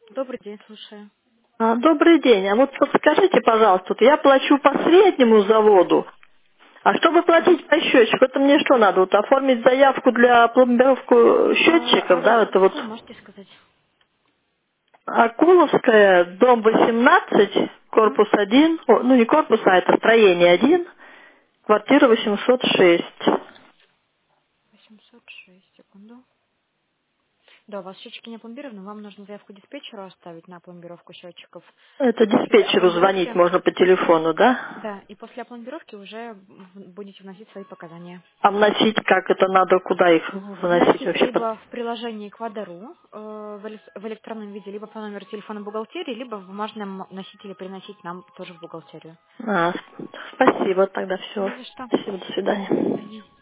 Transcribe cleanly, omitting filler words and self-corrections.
Добрый день, слушаю. Добрый день. А вот подскажите, пожалуйста, вот я плачу по среднему заводу, а чтобы Мгм. платить по счетчику, это мне что надо? Вот оформить заявку для пломбировку счетчиков, да? Это вот Какой можете сказать? Акуловская, дом 18, Угу. корпус 1, ну не корпус, а это строение 1, квартира 806. 806, секунду. Да, у вас счетчики не пломбированы, вам нужно заявку диспетчеру оставить на пломбировку счетчиков. Это И после диспетчеру звонить опломбировки, можно по телефону, да? да, и после опломбировки уже будете вносить свои показания. А вносить как это надо, куда их вносить Вносить вообще? либо в приложении Квадару в электронном виде, либо по номеру телефона бухгалтерии, либо в бумажном носителе приносить нам тоже в бухгалтерию. Спасибо, тогда все. Не за что. Спасибо, до До свидания. свидания.